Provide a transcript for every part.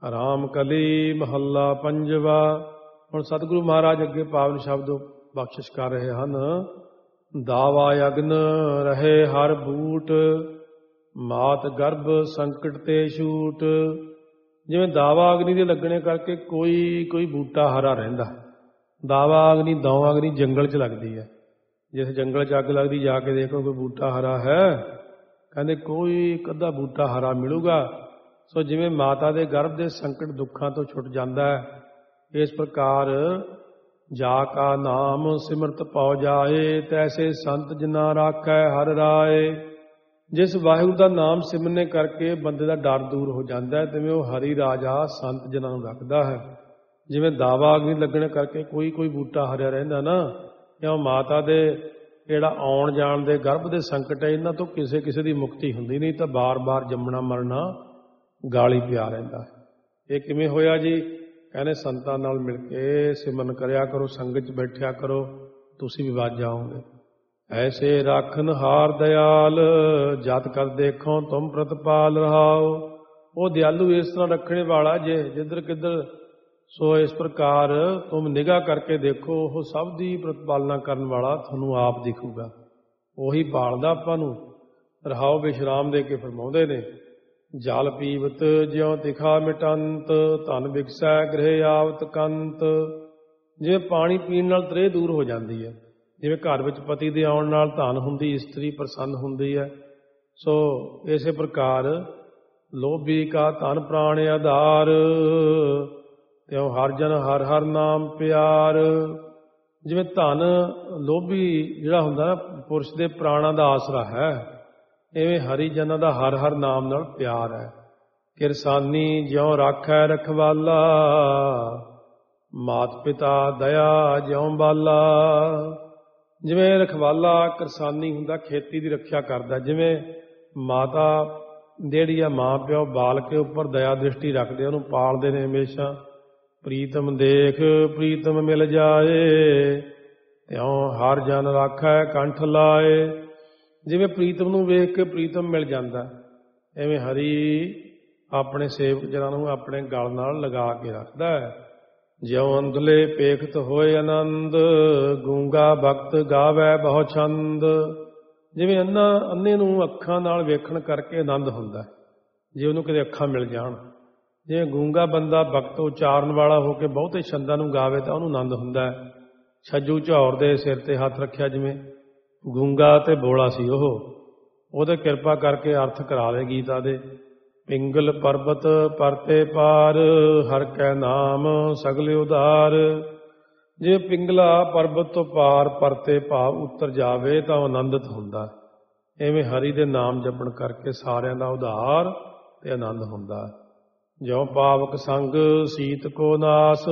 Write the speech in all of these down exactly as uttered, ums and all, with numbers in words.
ਰਾਮ ਕਲੀ ਮਹੱਲਾ ਪੰਜਵਾ। ਹੁਣ ਸਤਿਗੁਰੂ ਮਹਾਰਾਜ ਅੱਗੇ ਪਾਵਨ ਸ਼ਬਦ ਬਖਸ਼ਿਸ਼ ਕਰ ਰਹੇ ਹਨ। ਦਾਵਾ ਅਗਨ ਰਹੇ ਹਰ ਬੂਟ, ਮਾਤ ਗਰਭ ਸੰਕਟ ਤੇ ਛੂਟ। ਜਿਵੇਂ ਦਾਵਾ ਅਗਨੀ ਦੇ ਲੱਗਣੇ ਕਰਕੇ ਕੋਈ ਕੋਈ ਬੂਟਾ ਹਰਾ ਰਹਿੰਦਾ। ਦਾਵਾ ਅਗਨੀ ਦੌ ਅਗਨੀ ਜੰਗਲ 'ਚ ਲੱਗਦੀ ਹੈ। ਜਿਸ ਜੰਗਲ 'ਚ ਅੱਗ ਲੱਗਦੀ ਜਾ ਕੇ ਦੇਖੋ ਕੋਈ ਬੂਟਾ ਹਰਾ ਹੈ, ਕਹਿੰਦੇ ਕੋਈ ਇੱਕ ਅੱਧਾ ਬੂਟਾ ਹਰਾ ਮਿਲੂਗਾ। ਸੋ ਜਿਵੇਂ ਮਾਤਾ ਦੇ ਗਰਭ ਦੇ ਸੰਕਟ ਦੁੱਖਾਂ ਤੋਂ ਛੁੱਟ ਜਾਂਦਾ ਹੈ, ਇਸ ਪ੍ਰਕਾਰ ਜਾ ਕਾ ਨਾਮ ਸਿਮਰਤ ਪਉ ਜਾਏ, ਤੈਸੇ ਸੰਤ ਜਿਨਾ ਰਾਖੈ ਹਰਿ ਰਾਏ। ਜਿਸ ਵਾਹਿਗੁਰੂ ਦਾ ਨਾਮ ਸਿਮਰਨੇ ਕਰਕੇ ਬੰਦੇ ਦਾ ਡਰ ਦੂਰ ਹੋ ਜਾਂਦਾ ਹੈ, ਤਿਵੇਂ ਉਹ ਹਰੀ ਰਾਜਾ ਸੰਤ ਜਿਨਾਂ ਨੂੰ ਰੱਖਦਾ ਹੈ। ਜਿਵੇਂ ਦਾਵਾ ਅਗਨੀ ਲੱਗਣ ਕਰਕੇ ਕੋਈ ਕੋਈ ਬੂਟਾ ਹਰਿਆ ਰਹਿੰਦਾ ਨਾ, ਕਿਉਂ ਮਾਤਾ ਦੇ ਜਿਹੜਾ ਆਉਣ ਜਾਣ ਦੇ ਗਰਭ ਦੇ ਸੰਕਟ ਹੈ, ਇਹਨਾਂ ਤੋਂ ਕਿਸੇ ਕਿਸੇ ਦੀ ਮੁਕਤੀ ਹੁੰਦੀ ਨਹੀਂ, ਤਾਂ ਬਾਰ-ਬਾਰ ਜੰਮਣਾ ਮਰਨਾ ਗਾਲੀ ਪਿਆ ਰਹਿੰਦਾ। ਇਹ ਕਿਵੇਂ ਹੋਇਆ ਜੀ? ਕਹਿੰਦੇ ਸੰਤਾਂ ਨਾਲ ਮਿਲ ਕੇ ਸਿਮਰਨ ਕਰਿਆ ਕਰੋ, ਸੰਗਤ 'ਚ ਬੈਠਿਆ ਕਰੋ, ਤੁਸੀਂ ਵੀ ਵੱਜ ਜਾਓਗੇ। ਐਸੇ ਰਾਖਨ ਹਾਰ ਦਿਆਲ, ਜਤ ਕਰ ਦੇਖੋ ਤੁਮ ਪ੍ਰਤਪਾਲ ਰਹਾਓ। ਉਹ ਦਿਆਲੂ ਇਸ ਤਰ੍ਹਾਂ ਰੱਖਣੇ ਵਾਲਾ ਜੇ ਜਿੱਧਰ ਕਿੱਧਰ, ਸੋ ਇਸ ਪ੍ਰਕਾਰ ਤੁਮ ਨਿਗਾਹ ਕਰਕੇ ਦੇਖੋ, ਉਹ ਸਭ ਦੀ ਪ੍ਰਤਪਾਲਨਾ ਕਰਨ ਵਾਲਾ ਤੁਹਾਨੂੰ ਆਪ ਦਿਖੂਗਾ। ਉਹੀ ਪਾਲਦਾ ਆਪਾਂ ਨੂੰ। ਰਹਾਓ ਵਿਸ਼ਰਾਮ ਦੇ ਕੇ ਫਰਮਾਉਂਦੇ ਨੇ, ਜਲ ਪੀਵਤ ਜਿਉ ਤਿਖਾ ਮਿਟੰਤ, ਧਨ ਵਿਕਸੈ ਗ੍ਰਹਿ ਆਵਤ ਕੰਤ। ਜਿਵੇਂ ਪਾਣੀ ਪੀਣ ਨਾਲ ਤ੍ਰੇਹ ਦੂਰ ਹੋ ਜਾਂਦੀ ਹੈ, ਜਿਵੇਂ ਘਰ ਵਿੱਚ ਪਤੀ ਦੇ ਆਉਣ ਨਾਲ ਧਨ ਹੁੰਦੀ, ਇਸਤਰੀ ਪ੍ਰਸੰਨ ਹੁੰਦੀ ਹੈ, ਸੋ ਇਸੇ ਪ੍ਰਕਾਰ ਲੋਭੀ ਕਾ ਧਨ ਪ੍ਰਾਣ ਆਧਾਰ, ਤਿਉ ਹਰ ਜਨ ਹਰ ਹਰ ਨਾਮ ਪਿਆਰ। ਜਿਵੇਂ ਧਨ ਲੋਭੀ ਜਿਹੜਾ ਹੁੰਦਾ ਨਾ, ਪੁਰਸ਼ ਦੇ ਪ੍ਰਾਣਾਂ ਦਾ ਆਸਰਾ ਹੈ, ਇਵੇਂ ਹਰੀ ਜਨਾਂ ਦਾ ਹਰ ਹਰ ਨਾਮ ਨਾਲ ਪਿਆਰ ਹੈ। ਕਿਰਸਾਨੀ ਜਿਉ ਰਾਖੈ ਰਖਵਾਲਾ, ਮਾਤ ਪਿਤਾ ਦਇਆ ਜਿਉ ਬਾਲਾ। ਜਿਵੇਂ ਰਖਵਾਲਾ ਕਿਰਸਾਨੀ ਹੁੰਦਾ, ਖੇਤੀ ਦੀ ਰੱਖਿਆ ਕਰਦਾ, ਜਿਵੇਂ ਮਾਤਾ ਜਿਹੜੀ ਆ ਮਾਂ ਪਿਓ ਬਾਲ ਕੇ ਉੱਪਰ ਦਇਆ ਦ੍ਰਿਸ਼ਟੀ ਰੱਖਦੇ, ਉਹਨੂੰ ਪਾਲਦੇ ਨੇ ਹਮੇਸ਼ਾ। ਪ੍ਰੀਤਮ ਦੇਖ ਪ੍ਰੀਤਮ ਮਿਲ ਜਾਏ, ਤਿਉ ਹਰ ਜਨ ਰਾਖੈ ਕੰਠ ਲਾਏ। ਜਿਵੇਂ ਪ੍ਰੀਤਮ ਨੂੰ ਵੇਖ ਕੇ ਪ੍ਰੀਤਮ ਮਿਲ ਜਾਂਦਾ, ਐਵੇਂ ਹਰੀ ਆਪਣੇ ਸੇਵਕ ਜਨਾਂ ਨੂੰ ਆਪਣੇ ਗਲ ਨਾਲ ਲਗਾ ਕੇ ਰੱਖਦਾ ਹੈ। ਜਿਉ ਅੰਧਲੇ ਪੇਖਤ ਹੋਏ ਆਨੰਦ, ਗੂੰਗਾ ਭਗਤ ਗਾਵੈ ਬਹੁ ਛੰਦ। ਜਿਵੇਂ ਅੰਨਾ ਅੰਨੇ ਨੂੰ ਅੱਖਾਂ ਨਾਲ ਵੇਖਣ ਕਰਕੇ ਆਨੰਦ ਹੁੰਦਾ, ਜੇ ਉਹਨੂੰ ਕਿਤੇ ਅੱਖਾਂ ਮਿਲ ਜਾਣ। ਜਿਵੇਂ ਗੂੰਗਾ ਬੰਦਾ ਭਗਤ ਉਚਾਰਨ ਵਾਲਾ ਹੋ ਕੇ ਬਹੁਤੇ ਛੰਦਾਂ ਨੂੰ ਗਾਵੇ ਤਾਂ ਉਹਨੂੰ ਆਨੰਦ ਹੁੰਦਾ ਹੈ। ਛੱਜੂ ਝੌਰ ਦੇ ਸਿਰ ਤੇ ਹੱਥ ਰੱਖਿਆ, ਜਿਵੇਂ ਗੂੰਗਾ ਤੇ ਬੋਲਾ ਸੀ ਉਹ, ਉਹਦੇ ਕਿਰਪਾ ਕਰਕੇ ਅਰਥ ਕਰਾ ਲਏ ਗੀਤਾ ਦੇ। ਪਿੰਗਲ ਪਰਬਤ ਪਰਤੇ ਪਾਰ, ਹਰ ਕੈ ਨਾਮ ਸਗਲ ਉਧਾਰ। ਜੇ ਪਿੰਗਲਾ ਪਰਬਤ ਤੋਂ ਪਾਰ ਪਰਤੇ ਭਾਵ ਉੱਤਰ ਜਾਵੇ ਤਾਂ ਆਨੰਦਿਤ ਹੁੰਦਾ। ਐਵੇਂ ਹਰੀ ਦੇ ਨਾਮ ਜਪਣ ਕਰਕੇ ਸਾਰਿਆਂ ਦਾ ਉਧਾਰ ਤੇ ਆਨੰਦ ਹੁੰਦਾ। ਜਿਉ ਪਾਵਕ ਸੰਗ ਸੀਤ ਕੋ ਨਾਸ,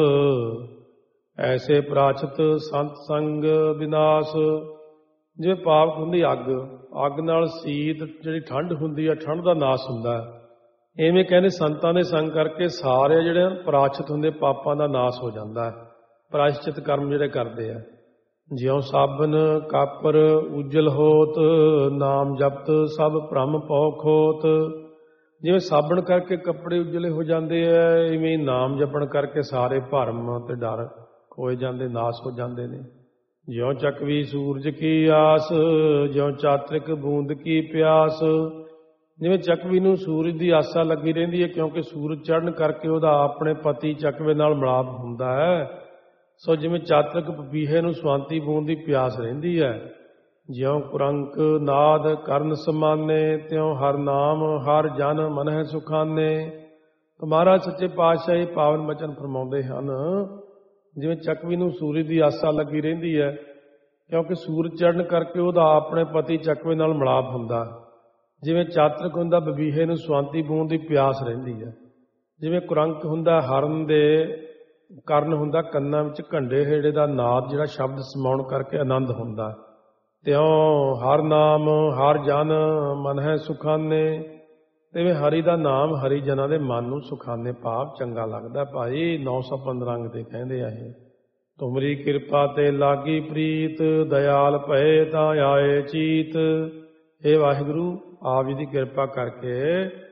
ਐਸੇ ਪ੍ਰਾਚਿਤ ਸੰਤ ਸੰਗ ਵਿਨਾਸ਼। ਜਿਵੇਂ ਪਾਵਕ ਹੁੰਦੀ ਅੱਗ, ਅੱਗ ਨਾਲ ਸੀਤ ਜਿਹੜੀ ਠੰਡ ਹੁੰਦੀ ਹੈ, ਠੰਡ ਦਾ ਨਾਸ ਹੁੰਦਾ। ਐਵੇਂ ਕਹਿੰਦੇ ਸੰਤਾਂ ਦੇ ਸੰਗ ਕਰਕੇ ਸਾਰੇ ਜਿਹੜੇ ਪ੍ਰਾਚਿਤ ਹੁੰਦੇ ਪਾਪਾਂ ਦਾ ਨਾਸ ਹੋ ਜਾਂਦਾ ਹੈ, ਪ੍ਰਾਇਸ਼ਚਿਤ ਕਰਮ ਜਿਹੜੇ ਕਰਦੇ ਆ। ਜਿਉ ਸਾਬਨ ਕਾਪਰ ਉਜਲ ਹੋਤ, ਨਾਮ ਜਪਤ ਸਭ ਭ੍ਰਮ ਪਉ ਖੋਤ। ਜਿਵੇਂ ਸਾਬਣ ਕਰਕੇ ਕੱਪੜੇ ਉਜਲੇ ਹੋ ਜਾਂਦੇ ਆ, ਇਵੇਂ ਨਾਮ ਜਪਣ ਕਰਕੇ ਸਾਰੇ ਭਰਮ ਤੇ ਡਰ ਖੋਏ ਜਾਂਦੇ, ਨਾਸ ਹੋ ਜਾਂਦੇ ਨੇ। ਜਿਉ ਚੱਕਵੀ ਸੂਰਜ ਕੀ ਆਸ, ਜਿਉ ਚਾਤਰਿਕ ਬੂੰਦ ਕੀ ਪਿਆਸ। ਜਿਵੇਂ ਚੱਕਵੀ ਨੂੰ ਸੂਰਜ ਦੀ ਆਸਾ ਲੱਗੀ ਰਹਿੰਦੀ ਹੈ, ਕਿਉਂਕਿ ਸੂਰਜ ਚੜ੍ਹਨ ਕਰਕੇ ਉਹਦਾ ਆਪਣੇ ਪਤੀ ਚੱਕਵੇ ਨਾਲ ਮਿਲਾਪ ਹੁੰਦਾ ਹੈ। ਸੋ ਜਿਵੇਂ ਚਾਤਰਿਕ ਪਪੀਹੇ ਨੂੰ ਸਵਾਂਤੀ ਬੂੰਦ ਦੀ ਪਿਆਸ ਰਹਿੰਦੀ ਹੈ। ਜਿਉ ਕੁਰੰਕ ਨਾਦ ਕਰਨ ਸਮਾਨੇ, ਤਿਉ ਹਰ ਨਾਮ ਹਰ ਜਨ ਮਨਹਿ ਸੁਖਾਨੇ। ਮਹਾਰਾਜ ਸੱਚੇ ਪਾਤਸ਼ਾਹ ਇਹ ਪਾਵਨ ਬਚਨ ਫਰਮਾਉਂਦੇ ਹਨ। ਜਿਵੇਂ ਚੱਕਵੀ ਨੂੰ ਸੂਰਜ ਦੀ ਆਸਾ ਲੱਗੀ ਰਹਿੰਦੀ ਹੈ, ਕਿਉਂਕਿ ਸੂਰਜ ਚੜ੍ਹਨ ਕਰਕੇ ਉਹਦਾ ਆਪਣੇ ਪਤੀ ਚੱਕਵੇ ਨਾਲ ਮਿਲਾਪ ਹੁੰਦਾ। ਜਿਵੇਂ ਚਾਤਰਿਕ ਹੁੰਦਾ, ਬਬੀਹੇ ਨੂੰ ਸਵਾਂਤੀ ਬੂੰਦ ਦੀ ਪਿਆਸ ਰਹਿੰਦੀ ਹੈ। ਜਿਵੇਂ ਕੁਰੰਕ ਹੁੰਦਾ, ਹਰਨ ਦੇ ਕਰਨ ਹੁੰਦਾ, ਕੰਨਾਂ ਵਿੱਚ ਘੰਡੇ ਹੇੜੇ ਦਾ ਨਾਦ ਜਿਹੜਾ ਸ਼ਬਦ ਸਮਾਉਣ ਕਰਕੇ ਆਨੰਦ ਹੁੰਦਾ। ਤਿਉ ਹਰ ਨਾਮ ਹਰ ਜਨ ਮਨ ਹੈ ਸੁਖਾਨੇ। ਤਿਵੇਂ ਹਰੀ ਦਾ ਨਾਮ ਹਰੀ ਜਨਾਂ ਦੇ ਮਨ ਨੂੰ ਸੁਖਾਨੇ ਭਾਵ ਚੰਗਾ ਲੱਗਦਾ। ਭਾਈ ਨੌ ਸੌ ਪੰਦਰਾਂ ਅੰਗ ਤੇ ਕਹਿੰਦੇ ਆ ਇਹ। ਤੁਮਰੀ ਕਿਰਪਾ ਤੇ ਲਾਗੀ ਪ੍ਰੀਤ, ਦਇਆਲ ਭਏ ਤਾਂ ਆਏ ਚੀਤ। ਇਹ ਵਾਹਿਗੁਰੂ ਆਪ ਜੀ ਦੀ ਕਿਰਪਾ ਕਰਕੇ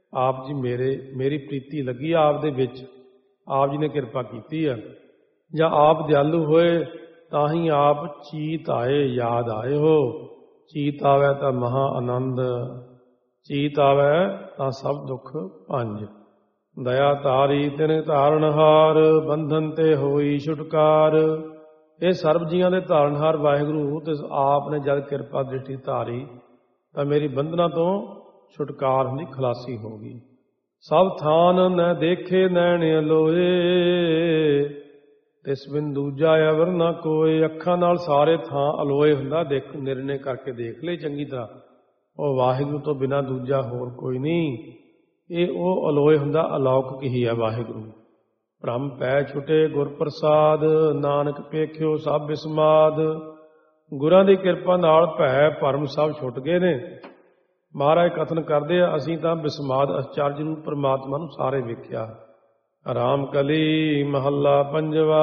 ਆਪ ਜੀ ਮੇਰੇ ਮੇਰੀ ਪ੍ਰੀਤੀ ਲੱਗੀ ਆਪ ਦੇ ਵਿੱਚ, ਆਪ ਜੀ ਨੇ ਕਿਰਪਾ ਕੀਤੀ ਹੈ। ਜਾਂ ਆਪ ਦਿਆਲੂ ਹੋਏ ਤਾਂ ਹੀ ਆਪ ਚੀਤ ਆਏ, ਯਾਦ ਆਏ ਹੋ। ਚੀਤ ਆਵੈ ਤਾਂ ਮਹਾ ਆਨੰਦ, ਚੀਤ ਆਵੈ ਤਾਂ ਸਭ ਦੁੱਖ ਭੰਜ। ਦਇਆ ਧਾਰੀ ਤਿਨ ਧਾਰਨਹਾਰ, ਬੰਧਨ ਤੇ ਹੋਈ ਛੁਟਕਾਰ। ਇਹ ਸਰਬ ਜੀਆਂ ਦੇ ਧਾਰਨਹਾਰ ਵਾਹਿਗੁਰੂ, ਤੇ ਆਪ ਨੇ ਜਦ ਕਿਰਪਾ ਦ੍ਰਿਸ਼ਟੀ ਧਾਰੀ ਤਾਂ ਮੇਰੀ ਬੰਧਨਾਂ ਤੋਂ ਛੁਟਕਾਰ ਹੁੰਦੀ, ਖਲਾਸੀ ਹੋ ਗਈ। ਸਭ ਥਾਨ ਨ ਦੇਖੇ ਨੈਣ ਅਲੋਏ, ਤਿਸ ਬਿਨ ਦੂਜਾ ਅਵਰ ਨਾ ਕੋਏ। ਅੱਖਾਂ ਨਾਲ ਸਾਰੇ ਥਾਂ ਅਲੋਏ ਹੁੰਦਾ, ਦੇਖ ਨਿਰਣੇ ਕਰਕੇ ਦੇਖ ਲਏ ਚੰਗੀ ਤਰ੍ਹਾਂ। ਉਹ ਵਾਹਿਗੁਰੂ ਤੋਂ ਬਿਨਾਂ ਦੂਜਾ ਹੋਰ ਕੋਈ ਨਹੀਂ। ਇਹ ਉਹ ਅਲੋਏ ਹੁੰਦਾ, ਅਲੌਕਿਕ ਹੀ ਹੈ ਵਾਹਿਗੁਰੂ। ਭ੍ਰਮ ਪੈ ਛੁਟੇ ਗੁਰ ਪ੍ਰਸਾਦ, ਨਾਨਕ ਪੇਖਿਓ ਸਭ ਬਿਸਮਾਦ। ਗੁਰਾਂ ਦੀ ਕਿਰਪਾ ਨਾਲ ਭੈ ਭਰਮ ਸਭ ਛੁੱਟ ਗਏ ਨੇ। ਮਹਾਰਾਜ ਕਥਨ ਕਰਦੇ ਆ, ਅਸੀਂ ਤਾਂ ਬਿਸਮਾਦ ਅਚਰਜ ਰੂਪ ਪਰਮਾਤਮਾ ਨੂੰ ਸਾਰੇ ਵੇਖਿਆ। ਰਾਮ ਕਲੀ ਮਹੱਲਾ ਪੰਜਵਾ।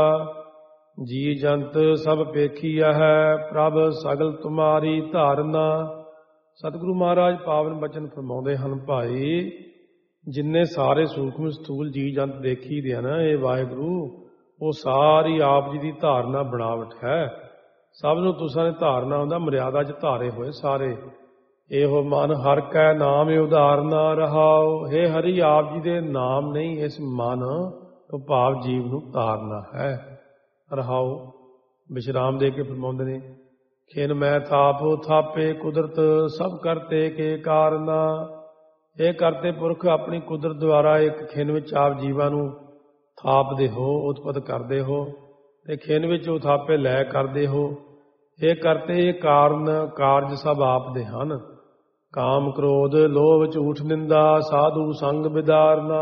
ਜੀ ਜੰਤ ਸਭ ਪੇਖੀਆ ਹੈ, ਪ੍ਰਭ ਸਗਲ ਤੁਮਾਰੀ ਧਾਰਨਾ। ਸਤਿਗੁਰੂ ਮਹਾਰਾਜ ਪਾਵਨ ਬਚਨ ਫਰਮਾਉਂਦੇ ਹਨ, ਭਾਈ ਜਿੰਨੇ ਸਾਰੇ ਸੂਖਮ ਸਥੂਲ ਜੀ ਜੰਤ ਦੇਖੀ ਦੇ ਆ ਨਾ, ਇਹ ਵਾਹਿਗੁਰੂ ਉਹ ਸਾਰੀ ਆਪ ਜੀ ਦੀ ਧਾਰਨਾ ਬਣਾਵਟ ਹੈ। ਸਭ ਨੂੰ ਤੁਸਾਂ ਨੇ ਧਾਰਨਾ ਹੁੰਦਾ, ਮਰਿਆਦਾ 'ਚ ਧਾਰੇ ਹੋਏ ਸਾਰੇ। ਇਹੋ ਮਨ ਹਰ ਕੈ ਨਾਮ ਉਧਾਰਨਾ ਰਹਾਓ। ਹੇ ਹਰੀ, ਆਪ ਜੀ ਦੇ ਨਾਮ ਨਹੀਂ, ਇਸ ਮਨ ਤੋਂ ਭਾਵ ਜੀਵ ਨੂੰ ਧਾਰਨਾ ਹੈ। ਰਹਾਓ ਵਿਸ਼ਰਾਮ ਦੇ ਕੇ ਫਰਮਾਉਂਦੇ ਨੇ, ਖਿਨ ਮੈਂ ਥਾਪ ਥਾਪੇ ਕੁਦਰਤ, ਸਭ ਕਰਤੇ ਕੇ ਕਾਰਨਾ। ਇਹ ਕਰਤੇ ਪੁਰਖ ਆਪਣੀ ਕੁਦਰਤ ਦੁਆਰਾ ਇੱਕ ਖਿਨ ਵਿੱਚ ਆਪ ਜੀਵਾਂ ਨੂੰ ਥਾਪਦੇ ਹੋ, ਉਤਪਤ ਕਰਦੇ ਹੋ, ਤੇ ਖਿਨ ਵਿੱਚ ਉਹ ਥਾਪੇ ਲੈ ਕਰਦੇ ਹੋ। ਇਹ ਕਰਤੇ ਇਹ ਕਾਰਨ ਕਾਰਜ ਸਭ ਆਪ ਦੇ ਹਨ। ਕਾਮ ਕ੍ਰੋਧ ਲੋਭ ਝੂਠ ਨਿੰਦਾ, ਸਾਧੂ ਸੰਗ ਵਿਦਾਰਨਾ।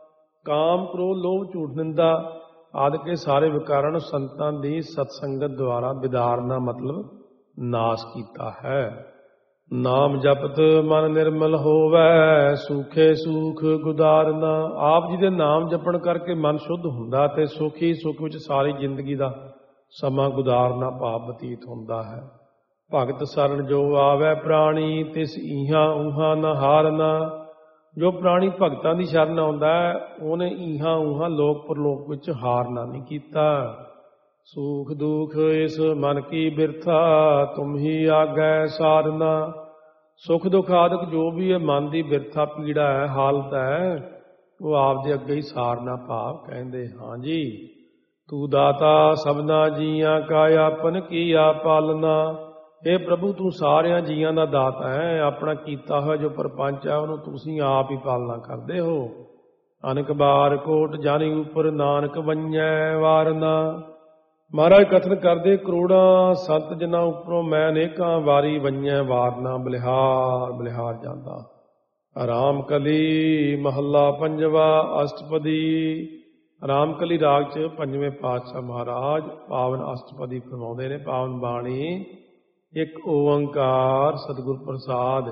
ਕਾਮ ਕ੍ਰੋਧ ਲੋਭ ਝੂਠ ਨਿੰਦਾ ਆਦਿ ਕੇ ਸਾਰੇ ਵਿਕਾਰਾਂ ਨੂੰ ਸੰਤਾਂ ਦੀ ਸਤਸੰਗਤ ਦੁਆਰਾ ਵਿਦਾਰਨਾ ਮਤਲਬ ਨਾਸ਼ ਕੀਤਾ ਹੈ। ਨਾਮ ਜਪਤ ਮਨ ਨਿਰਮਲ ਹੋਵੈ, ਸੂਖੇ ਸੂਖ ਗੁਦਾਰਨਾ। ਆਪ ਜੀ ਦੇ ਨਾਮ ਜਪਣ ਕਰਕੇ ਮਨ ਸ਼ੁੱਧ ਹੁੰਦਾ ਤੇ ਸੁਖੀ ਸੁਖ ਵਿੱਚ ਸਾਰੀ ਜ਼ਿੰਦਗੀ ਦਾ ਸਮਾਂ ਗੁਜ਼ਾਰਨਾ ਭਾਵ ਬਤੀਤ ਹੁੰਦਾ ਹੈ। ਭਗਤ ਸਰਨ ਜੋ ਆਵੈ ਪ੍ਰਾਣੀ, ਤਿਸ ਈਹਾਂ ਊਹਾਂ ਨ ਹਾਰਨਾ। ਜੋ ਪ੍ਰਾਣੀ ਭਗਤਾਂ ਦੀ ਸ਼ਰਨ ਆਉਂਦਾ ਹੈ, ਉਹਨੇ ਈਹਾਂ ਊਹਾਂ ਲੋਕ ਪਰਲੋਕ ਵਿੱਚ ਹਾਰਨਾ ਨਹੀਂ ਕੀਤਾ। ਸੂਖ ਦੁਖ ਇਸ ਮਨ ਕੀ ਬਿਰਥਾ, ਤੁਮ ਹੀ ਆਗੈ ਸਾਰਨਾ। ਸੁਖ ਦੁਖ ਆਦਿਕ ਜੋ ਵੀ ਇਹ ਮਨ ਦੀ ਬਿਰਥਾ ਪੀੜਾ ਹੈ, ਹਾਲਤ ਹੈ, ਉਹ ਆਪ ਦੇ ਅੱਗੇ ਹੀ ਸਾਰਨਾ ਭਾਵ ਕਹਿੰਦੇ ਹਾਂ ਜੀ। ਤੂੰ ਦਾਤਾ ਸਭਨਾ ਜੀਆਂ ਕਾ, ਆਪਨ ਕੀਆ ਪਾਲਨਾ। ਇਹ ਪ੍ਰਭੂ ਤੂੰ ਸਾਰਿਆਂ ਜੀਆਂ ਦਾ ਦਾਤਾ ਹੈ, ਆਪਣਾ ਕੀਤਾ ਹੋਇਆ ਜੋ ਪਰਪੰਚ ਹੈ ਉਹਨੂੰ ਤੁਸੀਂ ਆਪ ਹੀ ਪਾਲਣਾ ਕਰਦੇ ਹੋ। ਅਨਕ ਬਾਰ ਕੋਟ ਜਾਨੀ ਉਪਰ, ਨਾਨਕ ਵੰਜੈ ਵਾਰਨਾ। ਮਹਾਰਾਜ ਕਥਨ ਕਰਦੇ, ਕਰੋੜਾਂ ਸੰਤ ਜਨਾਂ ਉੱਪਰੋਂ ਮੈਂ ਅਨੇਕਾਂ ਵਾਰੀ ਵੰਜੈ ਵਾਰਨਾ, ਬਲਿਹਾਰ ਬਲਿਹਾਰ ਜਾਂਦਾ। ਰਾਮ ਕਲੀ ਮਹੱਲਾ ਪੰਜਵਾ ਅਸ਼ਟਪਦੀ। ਰਾਮ ਕਲੀ ਰਾਗ 'ਚ ਪੰਜਵੇਂ ਪਾਤਸ਼ਾਹ ਮਹਾਰਾਜ ਪਾਵਨ ਅਸ਼ਟਪਦੀ ਫਰਮਾਉਂਦੇ ਨੇ, ਪਾਵਨ ਬਾਣੀ। ਇੱਕ ਓੰਕਾਰ ਸਤਿਗੁਰ ਪ੍ਰਸਾਦ।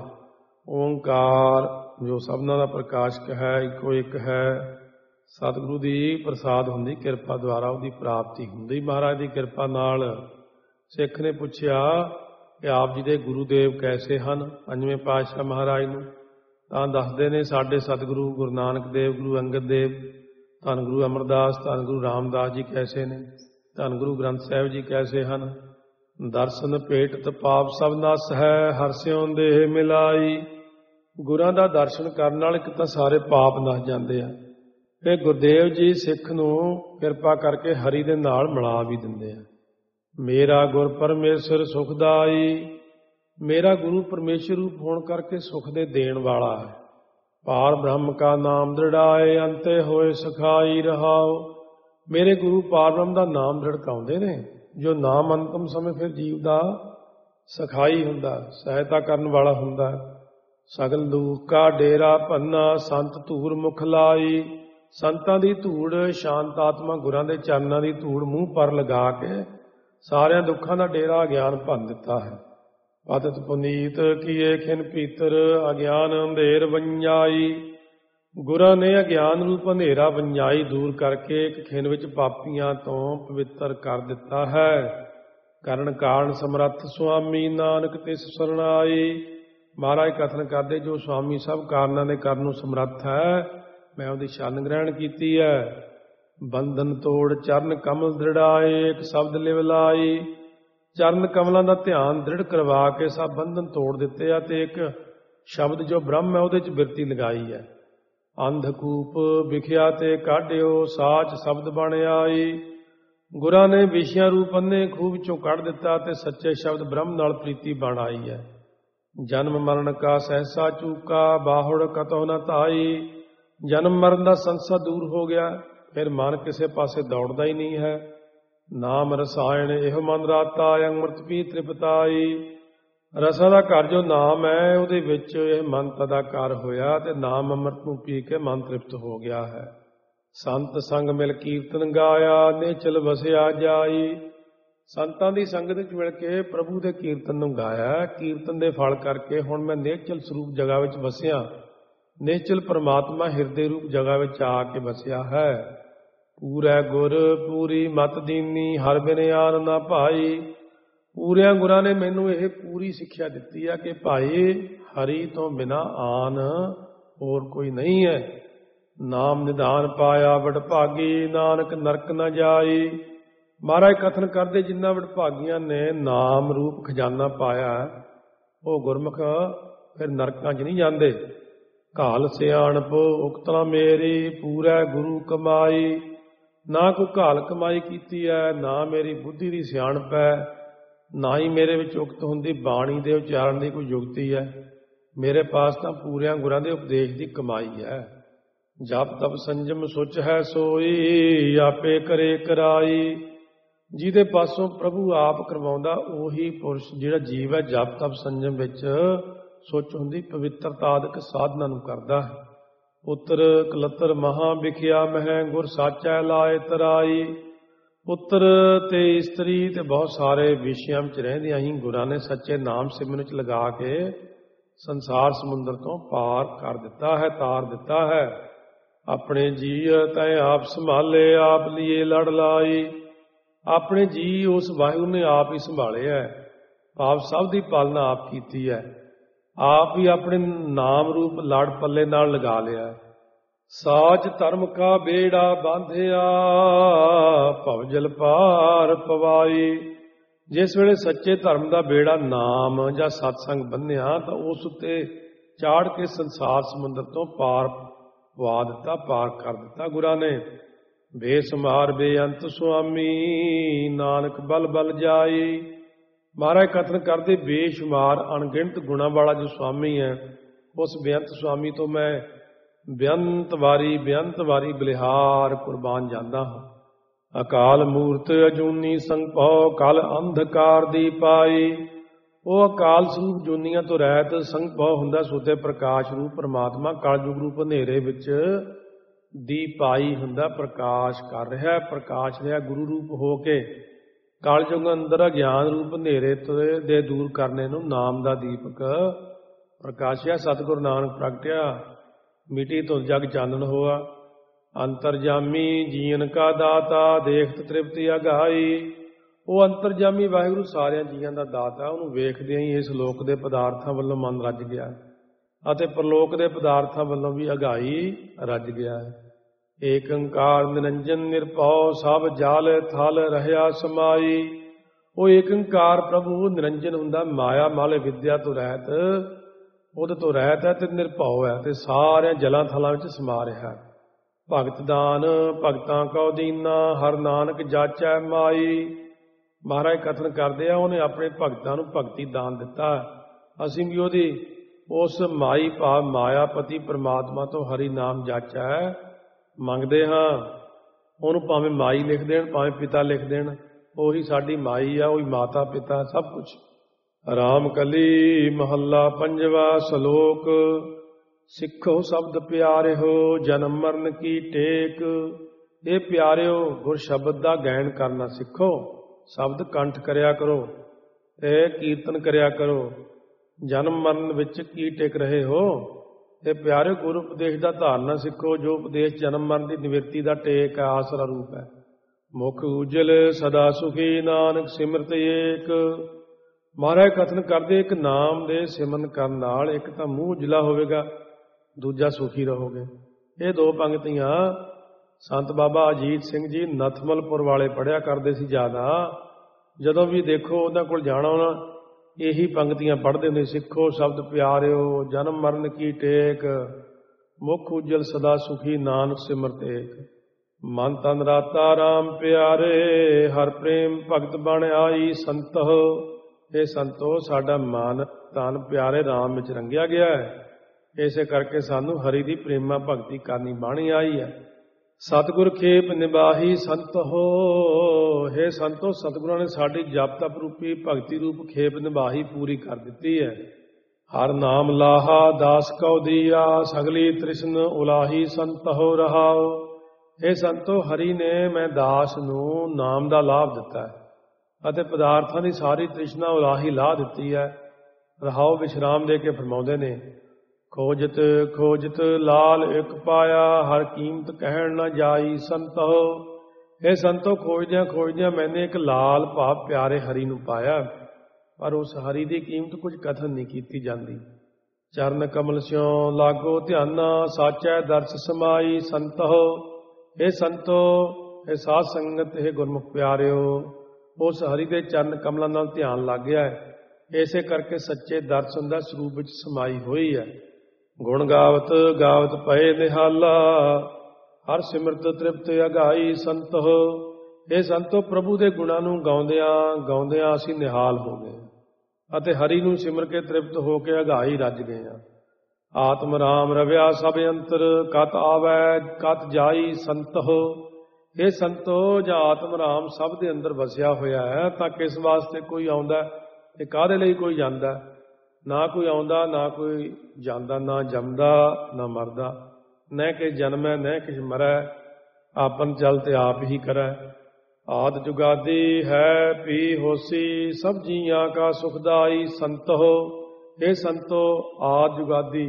ਓੰਕਾਰ ਜੋ ਸਭਨਾਂ ਦਾ ਪ੍ਰਕਾਸ਼ਕ ਹੈ, ਇੱਕੋ ਇੱਕ ਹੈ। ਸਤਿਗੁਰੂ ਦੀ ਪ੍ਰਸਾਦ ਹੁੰਦੀ, ਕਿਰਪਾ ਦੁਆਰਾ ਉਹਦੀ ਪ੍ਰਾਪਤੀ ਹੁੰਦੀ। ਮਹਾਰਾਜ ਦੀ ਕਿਰਪਾ ਨਾਲ ਸਿੱਖ ਨੇ ਪੁੱਛਿਆ ਕਿ ਆਪ ਜੀ ਦੇ ਗੁਰੂਦੇਵ ਕੈਸੇ ਹਨ ਪੰਜਵੇਂ ਪਾਤਸ਼ਾਹ ਮਹਾਰਾਜ ਨੂੰ। ਤਾਂ ਦੱਸਦੇ ਨੇ, ਸਾਡੇ ਸਤਿਗੁਰੂ ਗੁਰੂ ਨਾਨਕ ਦੇਵ, ਗੁਰੂ ਅੰਗਦ ਦੇਵ, ਧੰਨ ਗੁਰੂ ਅਮਰਦਾਸ, ਧੰਨ ਗੁਰੂ ਰਾਮਦਾਸ ਜੀ ਕੈਸੇ ਨੇ, ਧੰਨ ਗੁਰੂ ਗ੍ਰੰਥ ਸਾਹਿਬ ਜੀ ਕੈਸੇ ਹਨ। ਦਰਸ਼ਨ ਭੇਟਤ ਪਾਪ ਸਭ ਨਸ ਹੈ, ਹਰਸਿਉਂ ਦੇਹ ਮਿਲਾਈ। ਗੁਰਾਂ ਦਾ ਦਰਸ਼ਨ ਕਰਨ ਨਾਲ ਇੱਕ ਤਾਂ ਸਾਰੇ ਪਾਪ ਨਸ ਜਾਂਦੇ ਆ, ਫਿਰ ਗੁਰਦੇਵ ਜੀ ਸਿੱਖ ਨੂੰ ਕਿਰਪਾ ਕਰਕੇ ਹਰੀ ਦੇ ਨਾਲ ਮਿਲਾ ਵੀ ਦਿੰਦੇ ਆ। ਮੇਰਾ ਗੁਰ ਪਰਮੇਸ਼ਰ ਸੁਖਦਾਈ। ਮੇਰਾ ਗੁਰੂ ਪਰਮੇਸ਼ਰ ਰੂਪ ਹੋਣ ਕਰਕੇ ਸੁਖ ਦੇ ਦੇਣ ਵਾਲਾ ਹੈ। ਪਾਰ ਬ੍ਰਹਮ ਕਾ ਨਾਮ ਦ੍ਰਿੜਾਏ, ਅੰਤੇ ਹੋਏ ਸਖਾਈ ਰਹਾਓ। ਮੇਰੇ ਗੁਰੂ ਪਾਰ ਬ੍ਰਹਮ ਦਾ ਨਾਮ ਦ੍ਰਿੜਕਾਉਂਦੇ ਨੇ, ਜੋ ਨਾਮ ਅੰਤਮ ਸਮੇਂ ਫਿਰ ਜੀਵ ਦਾ ਸਖਾਈ ਹੁੰਦਾ, ਸਹਾਇਤਾ ਕਰਨ ਵਾਲਾ ਹੁੰਦਾ। ਸਗਲ ਦੁਖ ਕਾ ਡੇਰਾ ਭੰਨਾ, ਸੰਤ ਧੂੜ ਮੁਖ ਲਾਈ। ਸੰਤਾਂ ਦੀ ਧੂੜ, ਸ਼ਾਂਤ ਆਤਮਾ ਗੁਰਾਂ ਦੇ ਚਰਨਾਂ ਦੀ ਧੂੜ ਮੂੰਹ ਪਰ ਲਗਾ ਕੇ ਸਾਰਿਆਂ ਦੁੱਖਾਂ ਦਾ ਡੇਰਾ ਅਗਿਆਨ ਭੰਨ ਦਿੱਤਾ ਹੈ। ਪਤਿਤ ਪੁਨੀਤ ਕੀਏ ਖਿਨ ਭੀਤਰ, ਅਗਿਆਨ ਅੰਧੇਰ ਵੰਜਾਈ। ਗੁਰਾਂ ਨੇ ਅਗਿਆਨ ਰੂਪ ਹਨੇਰਾ ਵੰਜਾਈ ਦੂਰ ਕਰਕੇ ਇੱਕ ਖਿਨ ਵਿੱਚ ਪਾਪੀਆਂ ਤੋਂ ਪਵਿੱਤਰ ਕਰ ਦਿੱਤਾ ਹੈ। ਕਰਨ ਕਾਰਨ ਸਮਰੱਥ ਸੁਆਮੀ, ਨਾਨਕ ਤਿਸ ਸਰਣਾਈ। ਮਹਾਰਾਜ ਕਥਨ ਕਰਦੇ, ਜੋ ਸੁਆਮੀ ਸਭ ਕਾਰਨਾਂ ਦੇ ਕਰਨ ਨੂੰ ਸਮਰੱਥ ਹੈ, ਮੈਂ ਉਹਦੀ ਸ਼ਰਨ ਗ੍ਰਹਿਣ ਕੀਤੀ ਹੈ। ਬੰਧਨ ਤੋੜ ਚਰਨ ਕਮਲ ਦ੍ਰਿੜਾਏ, ਇੱਕ ਸ਼ਬਦ ਲਿਵ ਲਾਈ। ਚਰਨ ਕਮਲਾਂ ਦਾ ਧਿਆਨ ਦ੍ਰਿੜ ਕਰਵਾ ਕੇ ਸਭ ਬੰਧਨ ਤੋੜ ਦਿੱਤੇ ਆ, ਤੇ ਇੱਕ ਸ਼ਬਦ ਜੋ ਬ੍ਰਹਮ ਹੈ ਉਹਦੇ 'ਚ ਬਿਰਤੀ ਲਗਾਈ ਹੈ। ਅੰਧਕੂਪ ਵਿਖਿਆ ਤੇ ਕਾਢਿਓ, ਸਾਚ ਸ਼ਬਦ ਬਣ ਆਈ। ਗੁਰਾਂ ਨੇ ਵਿਸ਼ਿਆਂ ਰੂਪ ਅੰਨੇ ਖੂਹ ਵਿੱਚੋਂ ਕੱਢ ਦਿੱਤਾ ਤੇ ਸੱਚੇ ਸ਼ਬਦ ਬ੍ਰਹਮ ਨਾਲ ਪ੍ਰੀਤੀ ਬਣ ਆਈ ਹੈ। ਜਨਮ ਮਰਨ ਕਾ ਸਹਿਸਾ ਚੂਕਾ, ਬਾਹੁੜ ਕਤਹੁ ਨ ਧਾਈ। ਜਨਮ ਮਰਨ ਦਾ ਸੰਸਾ ਦੂਰ ਹੋ ਗਿਆ, ਫਿਰ ਮਨ ਕਿਸੇ ਪਾਸੇ ਦੌੜਦਾ ਹੀ ਨਹੀਂ ਹੈ। ਨਾਮ ਰਸਾਇਣ ਇਹੋ ਮਨ ਰਾਤਾ, ਅੰਮ੍ਰਿਤ ਪੀ ਤ੍ਰਿਪਤਾਈ। ਰਸਾਂ ਦਾ ਘਰ ਜੋ ਨਾਮ ਹੈ, ਉਹਦੇ ਵਿੱਚ ਇਹ ਮਨ ਤਦਾਕਾਰ ਹੋਇਆ ਤੇ ਨਾਮ ਅੰਮ੍ਰਿਤ ਨੂੰ ਪੀ ਕੇ ਮਨ ਤ੍ਰਿਪਤ ਹੋ ਗਿਆ ਹੈ। ਸੰਤ ਸੰਗ ਮਿਲ ਕੀਰਤਨ ਗਾਇਆ, ਨਿਚਲ ਵਸਿਆ ਜਾਈ। ਸੰਤਾਂ ਦੀ ਸੰਗਤ ਵਿੱਚ ਮਿਲ ਕੇ ਪ੍ਰਭੂ ਦੇ ਕੀਰਤਨ ਨੂੰ ਗਾਇਆ। ਕੀਰਤਨ ਦੇ ਫਲ ਕਰਕੇ ਹੁਣ ਮੈਂ ਨਿਹਚਲ ਸਰੂਪ ਜਗ੍ਹਾ ਵਿੱਚ ਵਸਿਆ। ਨਿਹਚਲ ਪਰਮਾਤਮਾ ਹਿਰਦੇ ਰੂਪ ਜਗ੍ਹਾ ਵਿੱਚ ਆ ਕੇ ਵਸਿਆ ਹੈ। ਪੂਰੈ ਗੁਰ ਪੂਰੀ ਮਤ ਦੀਨੀ, ਹਰ ਬਿਨ ਆਨ ਨਾ ਭਾਈ। ਪੂਰਿਆਂ ਗੁਰਾਂ ਨੇ ਮੈਨੂੰ ਇਹ ਪੂਰੀ ਸਿੱਖਿਆ ਦਿੱਤੀ ਹੈ ਕਿ ਭਾਈ ਹਰੀ ਤੋਂ ਬਿਨਾਂ ਆਨ ਹੋਰ ਕੋਈ ਨਹੀਂ ਹੈ। ਨਾਮ ਨਿਧਾਨ ਪਾਇਆ ਵਡਭਾਗੀ, ਨਾਨਕ ਨਰਕ ਨ ਜਾਈ। ਮਹਾਰਾਜ ਕਥਨ ਕਰਦੇ, ਜਿਨ੍ਹਾਂ ਵਡਭਾਗੀਆਂ ਨੇ ਨਾਮ ਰੂਪ ਖਜ਼ਾਨਾ ਪਾਇਆ, ਉਹ ਗੁਰਮੁਖ ਫਿਰ ਨਰਕਾਂ 'ਚ ਨਹੀਂ ਜਾਂਦੇ। ਘਾਲ ਸਿਆਣਪ ਉਕਤਨਾ ਮੇਰੀ, ਪੂਰੈ ਗੁਰੂ ਕਮਾਈ। ਨਾ ਕੋਈ ਘਾਲ ਕਮਾਈ ਕੀਤੀ ਹੈ, ਨਾ ਮੇਰੀ ਬੁੱਧੀ ਦੀ ਸਿਆਣਪ ਹੈ, ਨਾ ਹੀ ਮੇਰੇ ਵਿੱਚ ਉਕਤ ਹੁੰਦੀ ਬਾਣੀ ਦੇ ਉਚਾਰਨ ਦੀ ਕੋਈ ਯੁਕਤੀ ਹੈ। ਮੇਰੇ ਪਾਸ ਤਾਂ ਪੂਰਿਆਂ ਗੁਰਾਂ ਦੇ ਉਪਦੇਸ਼ ਦੀ ਕਮਾਈ ਹੈ। ਜਪ ਤਪ ਸੰਜਮ ਸੁਚ ਹੈ ਸੋਈ, ਆਪੇ ਕਰੇ ਕਰਾਈ। ਜਿਹਦੇ ਪਾਸੋਂ ਪ੍ਰਭੂ ਆਪ ਕਰਵਾਉਂਦਾ ਉਹੀ ਪੁਰਸ਼ ਜਿਹੜਾ ਜੀਵ ਹੈ, ਜਪ ਤਪ ਸੰਜਮ ਵਿੱਚ ਸੁਚ ਹੁੰਦੀ ਪਵਿੱਤਰਤਾ ਆਦਿਕ ਸਾਧਨਾ ਨੂੰ ਕਰਦਾ ਹੈ। ਪੁੱਤਰ ਕਲਤਰ ਮਹਾ ਵਿਖਿਆ ਮਹਿ, ਗੁਰ ਸਾਚੈ ਲਾਏ ਤਰਾਈ। ਪੁੱਤਰ ਤੇ ਇਸਤਰੀ ਤੇ ਬਹੁਤ ਸਾਰੇ ਵਿਸ਼ਿਆਂ ਵਿੱਚ ਰਹਿੰਦਿਆਂ ਹੀ ਗੁਰਾਂ ਨੇ ਸੱਚੇ ਨਾਮ ਸਿਮਰਨ ਵਿੱਚ ਲਗਾ ਕੇ ਸੰਸਾਰ ਸਮੁੰਦਰ ਤੋਂ ਪਾਰ ਕਰ ਦਿੱਤਾ ਹੈ, ਤਾਰ ਦਿੱਤਾ ਹੈ। ਆਪਣੇ ਜੀ ਤੈ ਆਪ ਸੰਭਾਲੇ, ਆਪ ਲੀਏ ਲੜ ਲਾਈ। ਆਪਣੇ ਜੀ ਉਸ ਵਾਹਿਗੁਰੂ ਨੇ ਆਪ ਹੀ ਸੰਭਾਲਿਆ ਹੈ, ਆਪ ਸਭ ਦੀ ਪਾਲਣਾ ਆਪ ਕੀਤੀ ਹੈ, ਆਪ ਹੀ ਆਪਣੇ ਨਾਮ ਰੂਪ ਲੜ ਪੱਲੇ ਨਾਲ ਲਗਾ ਲਿਆ। ਸਾਚ ਧਰਮ ਕਾ ਬੇੜਾ ਬਾਂਧਿਆ, ਭਵਜਲ ਪਾਰ ਪਵਾਈ। ਜਿਸ ਵੇਲੇ ਸੱਚੇ ਧਰਮ ਦਾ ਬੇੜਾ ਨਾਮ ਜਾਂ ਸਤਸੰਗ ਬੰਨਿਆ ਤਾਂ ਉਸ ਉੱਤੇ ਚਾੜ ਕੇ ਸੰਸਾਰ ਸਮੁੰਦਰ ਤੋਂ ਪਾਰ ਪਵਾ ਦਿੱਤਾ, ਪਾਰ ਕਰ ਦਿੱਤਾ ਗੁਰਾਂ ਨੇ। ਬੇਸੁਮਾਰ ਬੇਅੰਤ ਸੁਆਮੀ, ਨਾਨਕ ਬਲ ਬਲ ਜਾਈ। ਮਹਾਰਾਜ ਕਥਨ ਕਰਦੇ, ਬੇਸ਼ੁਮਾਰ ਅਣਗਿਣਤ ਗੁਣਾਂ ਵਾਲਾ ਜੋ ਸੁਆਮੀ ਹੈ, ਉਸ ਬੇਅੰਤ ਸੁਆਮੀ ਤੋਂ ਮੈਂ ਬੇਅੰਤ ਵਾਰੀ ਬੇਅੰਤ ਵਾਰੀ ਬਲਿਹਾਰ ਕੁਰਬਾਨ ਜਾਂਦਾ ਹਾਂ। ਅਕਾਲ ਮੂਰਤ ਅਜੂਨੀ ਸੰਭਉ, ਕਲ ਅੰਧਕਾਰ ਦੀ ਪਾਈ। ਉਹ ਅਕਾਲ ਸਰੂਪ ਜੂਨੀਆਂ ਤੋਂ ਰਹਿਤ ਸੰਭਉ ਹੁੰਦਾ, ਸੁਤੇ ਪ੍ਰਕਾਸ਼ ਰੂਪ ਪਰਮਾਤਮਾ ਕਲਯੁਗ ਰੂਪ ਹਨੇਰੇ ਵਿੱਚ ਦੀਪਾਈ ਹੁੰਦਾ, ਪ੍ਰਕਾਸ਼ ਕਰ ਰਿਹਾ, ਪ੍ਰਕਾਸ਼ ਰਿਹਾ ਗੁਰੂ ਰੂਪ ਹੋ ਕੇ। ਕਲਯੁਗ ਅੰਦਰ ਅਗਿਆਨ ਰੂਪ ਹਨੇਰੇ ਦੇ ਦੂਰ ਕਰਨੇ ਨੂੰ ਨਾਮ ਦਾ ਦੀਪਕ ਪ੍ਰਕਾਸ਼ਿਆ। ਸਤਿਗੁਰੂ ਨਾਨਕ ਪ੍ਰਗਟਿਆ, ਮਿਟੀ ਤੋਂ ਜਗ ਚਾਨਣ ਹੋਆ। ਅੰਤਰਜਾਮੀ ਜੀਵਨ ਕਾ ਦਾਤਾ, ਦੇਖਤ ਤ੍ਰਿਪਤੀ ਅਗਾਈ। ਉਹ ਅੰਤਰਜਾਮੀ ਵਾਹਿਗੁਰੂ ਸਾਰਿਆਂ ਜੀਆਂ ਦਾ ਦਾਤਾ, ਉਹਨੂੰ ਵੇਖਦਿਆਂ ਹੀ ਇਸ ਲੋਕ ਦੇ ਪਦਾਰਥਾਂ ਵੱਲੋਂ ਮਨ ਰੱਜ ਗਿਆ ਅਤੇ ਪ੍ਰਲੋਕ ਦੇ ਪਦਾਰਥਾਂ ਵੱਲੋਂ ਵੀ ਅਗਾਈ ਰੱਜ ਗਿਆ ਹੈ। ਏਕ ਓੰਕਾਰ ਨਿਰੰਜਨ ਨਿਰਭਉ, ਸਭ ਜਲ ਥਲ ਰਹਿਆ ਸਮਾਈ। ਉਹ ਏਕ ਓੰਕਾਰ ਪ੍ਰਭੂ ਨਿਰੰਜਨ ਹੁੰਦਾ, ਮਾਇਆ ਮਾਲੇ ਵਿਦਿਆ ਤੋਂ ਰਹਿਤ, ਉਹਦੇ ਤੋਂ ਰਹਿਤ ਹੈ ਤੇ ਨਿਰਭਉ ਹੈ ਤੇ ਸਾਰਿਆਂ ਜਲਾਂ ਥਲਾਂ ਵਿੱਚ ਸਮਾ ਰਿਹਾ। ਭਗਤ ਦਾਨ ਭਗਤਾਂ ਕਉ ਦੀਨਾ, ਹਰ ਨਾਨਕ ਜਾਚੈ ਮਾਈ। ਮਹਾਰਾਜ ਕਥਨ ਕਰਦੇ ਆ, ਉਹਨੇ ਆਪਣੇ ਭਗਤਾਂ ਨੂੰ ਭਗਤੀ ਦਾਨ ਦਿੱਤਾ। ਅਸੀਂ ਵੀ ਉਹਦੀ ਉਸ ਮਾਈ ਭਾਵ ਮਾਇਆਪਤੀ ਪਰਮਾਤਮਾ ਤੋਂ ਹਰੀ ਨਾਮ ਜਾਚੈ ਮੰਗਦੇ ਹਾਂ। ਉਹਨੂੰ ਭਾਵੇਂ ਮਾਈ ਲਿਖ ਦੇਣ, ਭਾਵੇਂ ਪਿਤਾ ਲਿਖ ਦੇਣ, ਉਹੀ ਸਾਡੀ ਮਾਈ ਆ, ਉਹੀ ਮਾਤਾ ਪਿਤਾ ਸਭ ਕੁਛ। ਰਾਮ ਕਲੀ ਮਹੱਲਾ ਪੰਜਵਾ ਸ਼ਲੋਕ। ਸਿੱਖੋ ਸ਼ਬਦ ਪਿਆਰਿਓ, ਜਨਮ ਮਰਨ ਕੀ ਟੇਕ। ਇਹ ਪਿਆਰਿਓ, ਗੁਰ ਸ਼ਬਦ ਦਾ ਗਾਇਨ ਕਰਨਾ ਸਿੱਖੋ, ਸ਼ਬਦ ਕੰਠ ਕਰਿਆ ਕਰੋ ਤੇ ਕੀਰਤਨ ਕਰਿਆ ਕਰੋ। ਜਨਮ ਮਰਨ ਵਿੱਚ ਕੀ ਟਿਕ ਰਹੇ ਹੋ। ਇਹ ਪਿਆਰਿਓ, ਗੁਰੂ ਉਪਦੇਸ਼ ਦਾ ਧਾਰਨਾ ਸਿੱਖੋ, ਜੋ ਉਪਦੇਸ਼ ਜਨਮ ਮਰਨ ਦੀ ਨਿਵਰਤੀ ਦਾ ਟੇਕ ਹੈ, ਆਸਰਾ ਰੂਪ ਹੈ। ਮੁਖ ਉਜਲ ਸਦਾ ਸੁਖੀ, ਨਾਨਕ ਸਿਮਰਤ ਏਕ। ਮਹਾਰਾਜ ਕਥਨ ਕਰਦੇ, ਇੱਕ ਨਾਮ ਦੇ ਸਿਮਰਨ ਕਰਨ ਨਾਲ ਇੱਕ ਤਾਂ ਮੂੰਹ ਉਜਲਾ ਹੋਵੇਗਾ, ਦੂਜਾ ਸੁਖੀ ਰਹੋਗੇ। ਇਹ ਦੋ ਪੰਗਤੀਆਂ ਸੰਤ ਬਾਬਾ ਅਜੀਤ ਸਿੰਘ ਜੀ ਨਥਮਲਪੁਰ ਵਾਲੇ ਪੜ੍ਹਿਆ ਕਰਦੇ ਸੀ ਜ਼ਿਆਦਾ। ਜਦੋਂ ਵੀ ਦੇਖੋ ਉਹਨਾਂ ਕੋਲ ਜਾਣਾ ਉਹਨਾਂ ਇਹੀ ਪੰਗਤੀਆਂ ਪੜ੍ਹਦੇ ਹੁੰਦੇ, ਸਿੱਖੋ ਸ਼ਬਦ ਪਿਆਰਿਓ, ਜਨਮ ਮਰਨ ਕੀ ਟੇਕ, ਮੁਖ ਉਜਲ ਸਦਾ ਸੁਖੀ, ਨਾਨਕ ਸਿਮਰਤ ਏਕ। ਮਨ ਤਨ ਰਾਤਾ ਰਾਮ ਪਿਆਰੇ, ਹਰ ਪ੍ਰੇਮ ਭਗਤ ਬਣ ਆਈ ਸੰਤੋ। ਇਹ ਸੰਤੋ, ਸਾਡਾ ਮਨ ਤਨ ਪਿਆਰੇ ਰਾਮ ਵਿੱਚ ਰੰਗਿਆ ਗਿਆ ਹੈ, ਇਸੇ ਕਰਕੇ ਸਾਨੂੰ ਹਰੀ ਦੀ ਪ੍ਰੇਮਾ ਭਗਤੀ ਕਰਨੀ ਬਾਣੀ ਆਈ ਹੈ। ਸਤਿਗੁਰ ਖੇਪ ਨਿਬਾਹੀ ਸੰਤੋ, ਹੇ ਸੰਤੋ, ਸਤਿਗੁਰਾਂ ਨੇ ਸਾਡੀ ਜਪ ਤਪ ਰੂਪੀ ਭਗਤੀ ਰੂਪ ਖੇਪ ਨਿਬਾਹੀ ਪੂਰੀ ਕਰ ਦਿੱਤੀ ਹੈ। ਹਰ ਨਾਮ ਲਾਹਾ ਦਾਸ ਕਉ ਦੀਆ, ਸਗਲੀ ਤ੍ਰਿਸ਼ਨ ਉਲਾਹੀ ਸੰਤੋ ਰਹਾਓ। ਇਹ ਸੰਤੋ, ਹਰੀ ਨੇ ਮੈਂ ਦਾਸ ਨੂੰ ਨਾਮ ਦਾ ਲਾਭ ਦਿੱਤਾ ਹੈ ਅਤੇ ਪਦਾਰਥਾਂ ਦੀ ਸਾਰੀ ਤ੍ਰਿਸ਼ਨਾ ਉਲਾਹੀ ਲਾ ਦਿੱਤੀ ਹੈ। ਰਹਾਓ ਵਿਸ਼ਰਾਮ ਦੇ ਕੇ ਫਰਮਾਉਂਦੇ ਨੇ, ਖੋਜਤ ਖੋਜਤ ਲਾਲ ਇੱਕ ਪਾਇਆ, ਹਰ ਕੀਮਤ ਕਹਿਣ ਨਾ ਜਾਈ ਸੰਤੋ। ਇਹ ਸੰਤੋ, ਖੋਜਦਿਆਂ ਖੋਜਦਿਆਂ ਮੈਨੇ ਇੱਕ ਲਾਲ ਭਾਵ ਪਿਆਰੇ ਹਰੀ ਨੂੰ ਪਾਇਆ, ਪਰ ਉਸ ਹਰੀ ਦੀ ਕੀਮਤ ਕੁਝ ਕਥਨ ਨਹੀਂ ਕੀਤੀ ਜਾਂਦੀ। ਚਰਨ ਕਮਲ ਸਿਉ ਲਾਗੋ ਧਿਆਨਾ, ਸਾਚੈ ਦਰਸ ਸਮਾਈ ਸੰਤੋ। ਇਹ ਸੰਤੋ, ਇਹ ਸਾਧ ਸੰਗਤ, ਇਹ ਗੁਰਮੁਖ ਪਿਆਰਿਓ, ਉਸ ਹਰੀ ਦੇ ਚਰਨ ਕਮਲਾਂ ਨਾਲ ਧਿਆਨ ਲੱਗ ਗਿਆ ਹੈ, ਇਸੇ ਕਰਕੇ ਸੱਚੇ ਦਰਸ਼ਨ ਦਾ ਸਰੂਪ ਵਿੱਚ ਸਮਾਈ ਹੋਈ ਹੈ। ਗੁਣ ਗਾਵਤ ਗਾਵਤ ਪਏ ਨਿਹਾਲਾ, ਹਰ ਸਿਮਰਤ ਤ੍ਰਿਪਤ ਅਗਾਈ ਸੰਤੋ। ਇਹ ਸੰਤੋ, ਪ੍ਰਭੂ ਦੇ ਗੁਣਾਂ ਨੂੰ ਗਾਉਂਦਿਆਂ ਗਾਉਂਦਿਆਂ ਅਸੀਂ ਨਿਹਾਲ ਹੋ ਗਏ ਅਤੇ ਹਰੀ ਨੂੰ ਸਿਮਰ ਕੇ ਤ੍ਰਿਪਤ ਹੋ ਕੇ ਅਗਾਈ ਰੱਜ ਗਏ ਹਾਂ। ਆਤਮ ਰਾਮ ਰਵਿਆ ਸਭ ਅੰਤਰ, ਕਤ ਆਵੈ ਕਤ ਜਾਈ ਸੰਤੋ। ਇਹ ਸੰਤੋ, ਜਾਂ ਆਤਮ ਰਾਮ ਸਭ ਦੇ ਅੰਦਰ ਵਸਿਆ ਹੋਇਆ ਹੈ ਤਾਂ ਕਿਸ ਵਾਸਤੇ ਕੋਈ ਆਉਂਦਾ ਤੇ ਕਾਹਦੇ ਲਈ ਕੋਈ ਜਾਂਦਾ? ਨਾ ਕੋਈ ਆਉਂਦਾ, ਨਾ ਕੋਈ ਜਾਂਦਾ, ਨਾ ਜੰਮਦਾ ਨਾ ਮਰਦਾ, ਨਾ ਕਿ ਜਨਮੈ ਨਾ ਕਿਛ ਮਰੈ, ਆਪਨ ਚਲ ਤੇ ਆਪ ਹੀ ਕਰੈ। ਆਦ ਜੁਗਾਦੀ ਹੈ ਪੀ ਹੋਸੀ, ਸਭ ਜੀਆਂ ਕਾ ਸੁਖਦਾਈ ਸੰਤੋ। ਇਹ ਸੰਤੋ, ਆਦ ਜੁਗਾਦੀ,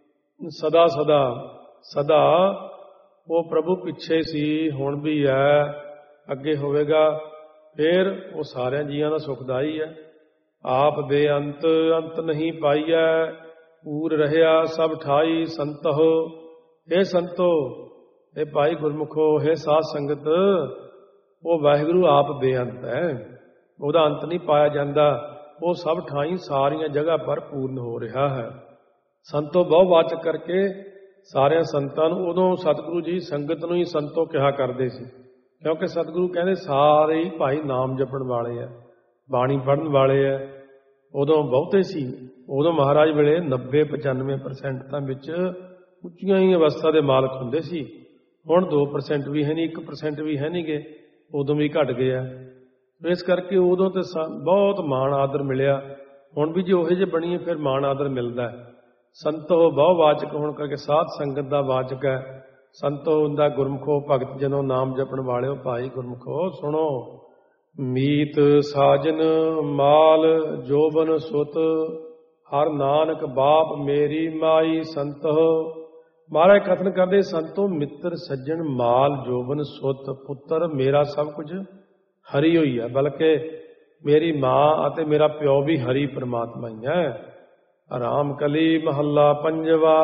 ਸਦਾ ਸਦਾ ਸਦਾ ਉਹ ਪ੍ਰਭੂ ਪਿੱਛੇ ਸੀ, ਹੁਣ ਵੀ ਹੈ, ਅੱਗੇ ਹੋਵੇਗਾ, ਫਿਰ ਉਹ ਸਾਰਿਆਂ ਜੀਆਂ ਦਾ ਸੁਖਦਾਈ ਹੈ। ਆਪ ਬੇਅੰਤ ਅੰਤ ਨਹੀਂ ਪਾਈਐ, ਪੂਰ ਰਹਿਆ ਸਭ ਠਾਈ ਸੰਤੋ। ਇਹ ਸੰਤੋ, ਇਹ ਭਾਈ ਗੁਰਮੁਖੋ, ਇਹ ਸਾਧ ਸੰਗਤ, ਉਹ ਵਾਹਿਗੁਰੂ ਆਪ ਬੇਅੰਤ ਹੈ, ਉਹਦਾ ਅੰਤ ਨਹੀਂ ਪਾਇਆ ਜਾਂਦਾ, ਉਹ ਸਭ ਠਾਈ ਸਾਰੀਆਂ ਜਗ੍ਹਾ ਪਰ ਪੂਰਨ ਹੋ ਰਿਹਾ ਹੈ। ਸੰਤੋ ਬਹੁਵਾਚਕ ਕਰਕੇ ਸਾਰਿਆਂ ਸੰਤਾਂ ਨੂੰ, ਉਦੋਂ ਸਤਿਗੁਰੂ ਜੀ ਸੰਗਤ ਨੂੰ ਹੀ ਸੰਤੋ ਕਿਹਾ ਕਰਦੇ ਸੀ, ਕਿਉਂਕਿ ਸਤਿਗੁਰੂ ਕਹਿੰਦੇ ਸਾਰੇ ਹੀ ਭਾਈ ਨਾਮ ਜਪਣ ਵਾਲੇ ਆ, ਬਾਣੀ ਪੜ੍ਹਨ ਵਾਲੇ ਆ। ਉਦੋਂ ਬਹੁਤੇ ਸੀ, ਉਦੋਂ ਮਹਾਰਾਜ ਵੇਲੇ ਨੱਬੇ ਪਚਾਨਵੇਂ ਪਰਸੈਂਟਾਂ ਵਿੱਚ ਉੱਚੀਆਂ ਹੀ ਅਵਸਥਾ ਦੇ ਮਾਲਕ ਹੁੰਦੇ ਸੀ। ਹੁਣ ਦੋ ਪਰਸੈਂਟ ਵੀ ਹੈ ਨਹੀਂ, ਇੱਕ ਪਰਸੈਂਟ ਵੀ ਹੈ ਨਹੀਂ ਗੇ, ਉਦੋਂ ਵੀ ਘਟ ਗਏ ਆ। ਇਸ ਕਰਕੇ ਉਦੋਂ ਤੇ ਬਹੁਤ ਮਾਣ ਆਦਰ ਮਿਲਿਆ, ਹੁਣ ਵੀ ਜੇ ਉਹੋ ਜਿਹੇ ਬਣੀਏ ਫਿਰ ਮਾਣ ਆਦਰ ਮਿਲਦਾ। ਸੰਤੋ ਬਹੁਵਾਚਕ ਹੋਣ ਕਰਕੇ ਸਾਧ ਸੰਗਤ ਦਾ ਵਾਚਕ ਹੈ। ਸੰਤੋ ਹੁੰਦਾ ਗੁਰਮੁਖੋ ਭਗਤ ਜਨੋ, ਨਾਮ ਜਪਣ ਵਾਲਿਓ ਭਾਈ ਗੁਰਮੁਖੋ ਸੁਣੋ। ਮੀਤ ਸਾਜਨ ਮਾਲ ਜੋਬਨ ਸੁਤ, ਹਰ ਨਾਨਕ ਬਾਪ ਮੇਰੀ ਮਾਈ ਸੰਤੋ। ਮਹਾਰਾਜ ਕਥਨ ਕਰਦੇ, ਸੰਤੋ ਮਿੱਤਰ ਸੱਜਣ ਮਾਲ ਜੋਬਨ ਸੁਤ ਪੁੱਤਰ ਮੇਰਾ ਸਭ ਕੁਝ ਹਰੀ ਹੋਈ ਹੈ, ਬਲਕਿ ਮੇਰੀ ਮਾਂ ਅਤੇ ਮੇਰਾ ਪਿਓ ਵੀ ਹਰੀ ਪਰਮਾਤਮਾ ਹੀ ਹੈ। ਰਾਮ ਕਲੀ ਮਹੱਲਾ ਪੰਜਵਾ,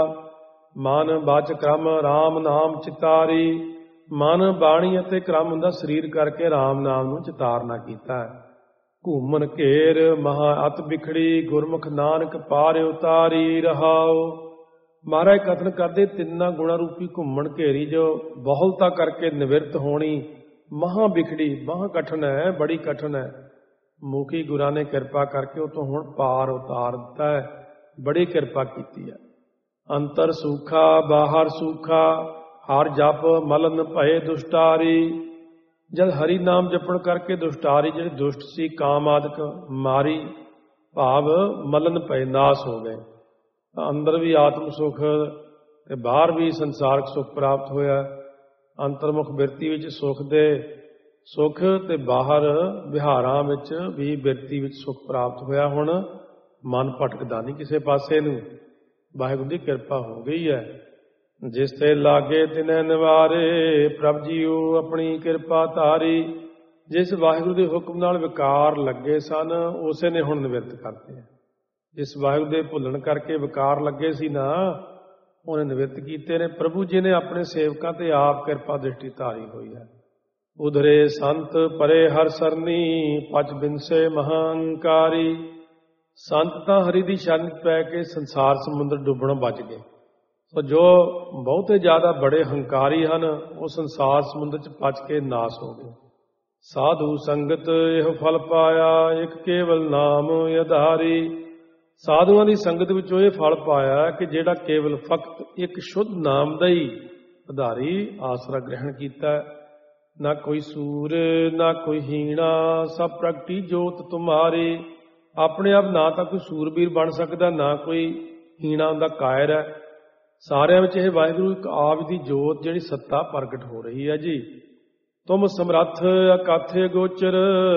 ਮਨ ਬਚ ਕਰਮ ਰਾਮ ਨਾਮ ਚਿਤਾਰੀ। ਮਨ ਬਾਣੀ ਅਤੇ ਕਰਮ ਹੁੰਦਾ ਸਰੀਰ ਕਰਕੇ ਰਾਮ ਨਾਮ ਨੂੰ ਚਿਤਾਰਨਾ ਕੀਤਾ ਹੈ। ਘੂਮਨ ਘੇਰ ਮਹਾ ਅਤ ਬਿਖੜੀ, ਗੁਰਮੁਖ ਨਾਨਕ ਪਾਰ ਉਤਾਰੀ ਰਹਾਓ। ਮਹਾਰਾਜ ਕਥਨ ਕਰਦੇ, ਤਿੰਨਾਂ ਗੁਣਾ ਰੂਪੀ ਘੁੰਮਣ ਘੇਰੀ ਜੋ ਬਹੁਲਤਾ ਕਰਕੇ ਨਿਵਰਤ ਹੋਣੀ, ਮਹਾ ਬਿਖੜੀ, ਮਹਾ ਕਠਨ ਹੈ, ਬੜੀ ਕਠਨ ਹੈ। ਮੁਖੀ ਗੁਰਾਂ ਨੇ ਕਿਰਪਾ ਕਰਕੇ ਉਹ ਤੋਂ ਹੁਣ ਪਾਰ ਉਤਾਰ ਦਿੱਤਾ ਹੈ, ਬੜੀ ਕਿਰਪਾ ਕੀਤੀ ਹੈ। ਅੰਤਰ ਸੂਖਾ ਬਾਹਰ ਸੂਖਾ, ਹਰ ਜਪ ਮਲਨ ਭਏ ਦੁਸ਼ਟਾਰੀ। ਜਦ ਹਰੀ ਨਾਮ ਜਪਣ ਕਰਕੇ ਦੁਸ਼ਟਾਰੀ ਜਿਹੜੇ ਦੁਸ਼ਟ ਸੀ, ਕਾਮ ਆਦਿਕ ਮਾਰੀ, ਭਾਵ ਮਲਨ ਭਏ, ਨਾਸ ਹੋ ਗਏ। ਤਾਂ ਅੰਦਰ ਵੀ ਆਤਮ ਸੁਖ ਤੇ ਬਾਹਰ ਵੀ ਸੰਸਾਰਕ ਸੁਖ ਪ੍ਰਾਪਤ ਹੋਇਆ। ਅੰਤਰਮੁਖ ਬਿਰਤੀ ਵਿੱਚ ਸੁਖ ਦੇ ਸੁਖ ਤੇ ਬਾਹਰ ਵਿਹਾਰਾਂ ਵਿੱਚ ਵੀ ਬਿਰਤੀ ਵਿੱਚ ਸੁਖ ਪ੍ਰਾਪਤ ਹੋਇਆ। ਹੁਣ ਮਨ ਭਟਕਦਾ ਨਹੀਂ ਕਿਸੇ ਪਾਸੇ ਨੂੰ, ਵਾਹਿਗੁਰੂ ਦੀ ਕਿਰਪਾ ਹੋ ਗਈ ਹੈ। ਜਿਸ ਤੇ ਲਾਗੇ ਤਿਨੈ ਨਿਵਾਰੇ, ਪ੍ਰਭ ਜੀਓ ਆਪਣੀ ਕਿਰਪਾ ਧਾਰੀ। ਜਿਸ ਵਾਹਿਗੁਰੂ ਦੇ ਹੁਕਮ ਨਾਲ ਵਿਕਾਰ ਲੱਗੇ ਸਨ ਉਸੇ ਨੇ ਹੁਣ ਨਿਵਰਤ ਕਰਤੇ ਆ। ਜਿਸ ਵਾਹਿਗੁਰੂ ਦੇ ਭੁੱਲਣ ਕਰਕੇ ਵਿਕਾਰ ਲੱਗੇ ਸੀ ਨਾ, ਉਹਨੇ ਨਿਵਰਤ ਕੀਤੇ ਨੇ। ਪ੍ਰਭੂ ਜੀ ਨੇ ਆਪਣੇ ਸੇਵਕਾਂ ਤੇ ਆਪ ਕਿਰਪਾ ਦ੍ਰਿਸ਼ਟੀ ਧਾਰੀ ਹੋਈ ਹੈ। ਉਧਰੇ ਸੰਤ ਪਰੇ ਹਰ ਸਰਨੀ, ਪਚ ਬਿਨਸੇ ਮਹੰਕਾਰੀ। ਸੰਤ ਤਾਂ ਹਰੀ ਦੀ ਸ਼ਰਨ ਪੈ ਕੇ ਸੰਸਾਰ ਸਮੁੰਦਰ ਡੁੱਬਣੋਂ ਬਚ ਗਏ। ਸੋ ਜੋ ਬਹੁਤੇ ਜ਼ਿਆਦਾ ਬੜੇ ਹੰਕਾਰੀ ਹਨ, ਉਹ ਸੰਸਾਰ ਸਮੁੰਦਰ 'ਚ ਪਚ ਕੇ ਨਾਸ ਹੋ ਗਏ। ਸਾਧੂ ਸੰਗਤ ਇਹ ਫਲ ਪਾਇਆ, ਇੱਕ ਕੇਵਲ ਨਾਮ ਆਧਾਰੀ। ਸਾਧੂਆਂ ਦੀ ਸੰਗਤ ਵਿੱਚੋਂ ਇਹ ਫਲ ਪਾਇਆ ਕਿ ਜਿਹੜਾ ਕੇਵਲ ਫਕਤ ਇੱਕ ਸ਼ੁੱਧ ਨਾਮ ਦਾ ਹੀ ਆਧਾਰੀ ਆਸਰਾ ਗ੍ਰਹਿਣ ਕੀਤਾ। ਨਾ ਕੋਈ ਸੂਰ ਨਾ ਕੋਈ ਹੀਣਾ, ਸਭ ਪ੍ਰਗਟੀ ਜੋਤ ਤੁਮਾਰੀ। ਆਪਣੇ ਆਪ ਨਾ ਤਾਂ ਕੋਈ ਸੂਰਬੀਰ ਬਣ ਸਕਦਾ, ਨਾ ਕੋਈ ਹੀਣਾ ਹੁੰਦਾ ਕਾਇਰ ਹੈ। ਸਾਰਿਆਂ ਵਿੱਚ ਇਹ ਵਾਹਿਗੁਰੂ ਇੱਕ ਆਪ ਦੀ ਜੋਤ ਜਿਹੜੀ ਸੱਤਾ ਪ੍ਰਗਟ ਹੋ ਰਹੀ ਹੈ ਜੀ। ਤੁਮ ਸਮਰੱਥ ਅਕਾਥੇ ਗੋਚਰ,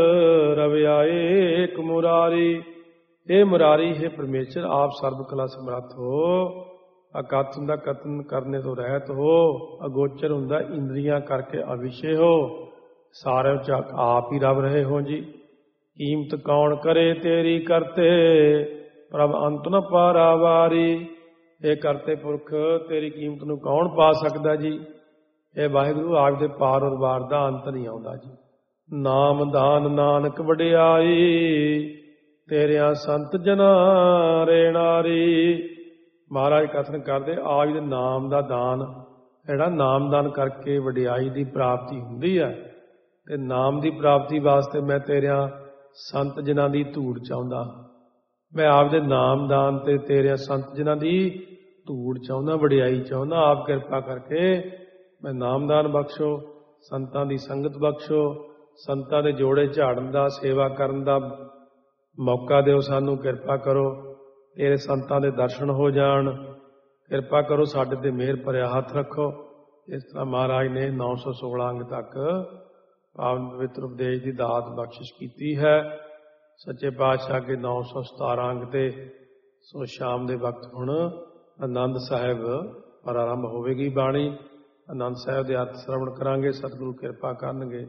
ਰਵਿਆਏ ਇੱਕ ਮੁਰਾਰੀ। ਇਹ ਮੁਰਾਰੀ ਹੈ ਪਰਮੇਸ਼ਰ, ਆਪ ਸਰਬ ਕਲਾ ਸਮਰੱਥ ਹੋ। ਅਕਥ ਹੁੰਦਾ ਕਥਨ ਕਰਨੇ ਤੋਂ ਰਹਿਤ ਹੋ, ਅਗੋਚਰ ਹੁੰਦਾ ਇੰਦਰੀਆਂ ਕਰਕੇ ਅਵਿਸ਼ੇ ਹੋ। ਸਾਰਿਆਂ ਵਿੱਚ ਆਪ ਹੀ ਰਵ ਰਹੇ ਹੋ ਜੀ। ਕੀਮਤ ਕੌਣ ਕਰੇ ਤੇਰੀ ਕਰਤੇ, ਪ੍ਰਭ ਅੰਤ ਨ ਪਾਰਾਵਾਰੀ। ਇਹ ਕਰਤੇ ਪੁਰਖ ਤੇਰੀ ਕੀਮਤ ਨੂੰ ਕੌਣ ਪਾ ਸਕਦਾ ਜੀ। ਇਹ ਵਾਹਿਗੁਰੂ ਆਪ ਦੇ ਪਾਰ ਔਰ ਵਾਰ ਦਾ ਅੰਤ ਨਹੀਂ ਆਉਂਦਾ ਜੀ। ਨਾਮ ਦਾਨ ਨਾਨਕ ਵਡਿਆਈ, ਤੇਰਿਆਂ ਸੰਤ ਜਨਾਂ ਰੇ ਨਾਰੀ। ਮਹਾਰਾਜ ਕਥਨ ਕਰਦੇ ਆਪ ਦੇ ਨਾਮ ਦਾ ਦਾਨ, ਜਿਹੜਾ ਨਾਮਦਾਨ ਕਰਕੇ ਵਡਿਆਈ ਦੀ ਪ੍ਰਾਪਤੀ ਹੁੰਦੀ ਹੈ। ਤੇ ਨਾਮ ਦੀ ਪ੍ਰਾਪਤੀ ਵਾਸਤੇ ਮੈਂ ਤੇਰਿਆਂ ਸੰਤ ਜਨਾਂ ਦੀ ਧੂੜ ਚਾਹੁੰਦਾ। ਮੈਂ ਆਪ ਦੇ ਨਾਮਦਾਨ ਤੇ ਤੇਰਿਆਂ ਸੰਤ ਜਨਾਂ ਦੀ ਧੂੜ ਚਾਹੁੰਦਾ, ਵਡਿਆਈ ਚਾਹੁੰਦਾ। ਆਪ ਕਿਰਪਾ ਕਰਕੇ ਮੈਂ ਨਾਮਦਾਨ ਬਖਸ਼ੋ, ਸੰਤਾਂ ਦੀ ਸੰਗਤ ਬਖਸ਼ੋ, ਸੰਤਾਂ ਦੇ ਜੋੜੇ ਝਾੜਨ ਦਾ, ਸੇਵਾ ਕਰਨ ਦਾ ਮੌਕਾ ਦਿਓ ਸਾਨੂੰ। ਕਿਰਪਾ ਕਰੋ ਤੇਰੇ ਸੰਤਾਂ ਦੇ ਦਰਸ਼ਨ ਹੋ ਜਾਣ। ਕਿਰਪਾ ਕਰੋ ਸਾਡੇ ਤੇ ਮਿਹਰ ਭਰਿਆ ਹੱਥ ਰੱਖੋ। ਇਸ ਤਰ੍ਹਾਂ ਮਹਾਰਾਜ ਨੇ ਨੌ ਸੌ ਸੋਲਾਂ ਅੰਗ ਤੱਕ ਪਾਵਨ ਪਵਿੱਤਰ ਉਪਦੇਸ਼ ਦੀ ਦਾਤ ਬਖਸ਼ਿਸ਼ ਕੀਤੀ ਹੈ। ਸੱਚੇ ਪਾਤਸ਼ਾਹ ਕੇ ਨੌ ਸੌ ਸਤਾਰਾਂ ਅੰਗ ਤੇ। ਸੋ ਸ਼ਾਮ ਦੇ ਵਕਤ ਹੁਣ ਆਨੰਦ ਸਾਹਿਬ ਪਰ ਆਰੰਭ ਹੋਵੇਗੀ ਬਾਣੀ। ਆਨੰਦ ਸਾਹਿਬ ਦੇ ਅਰਥ ਸ਼ਰਵਣ ਕਰਾਂਗੇ। ਸਤਿਗੁਰੂ ਕਿਰਪਾ ਕਰਨਗੇ।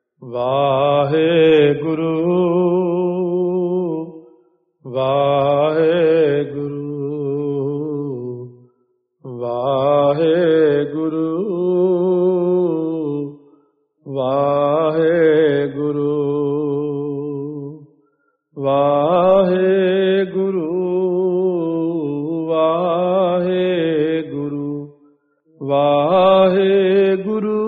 ਵਾਹਿਗੁਰੂ ਵਾਹਿਗੁਰੂ ਵਾਹਿਗੁਰੂ ਵਾਹਿਗੁਰੂ ਵਾਹਿਗੁਰੂ ਵਾਹਿਗੁਰੂ ਵਾਹਿਗੁਰੂ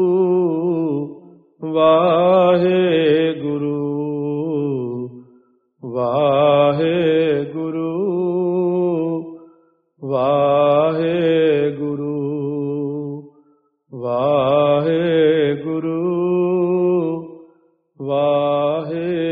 ਵਾਹਿਗੁਰੂ ਵਾਹਿਗੁਰੂ ਵਾਹਿਗੁਰੂ ਵਾਹਿਗੁਰੂ ਵਾਹਿਗੁਰੂ।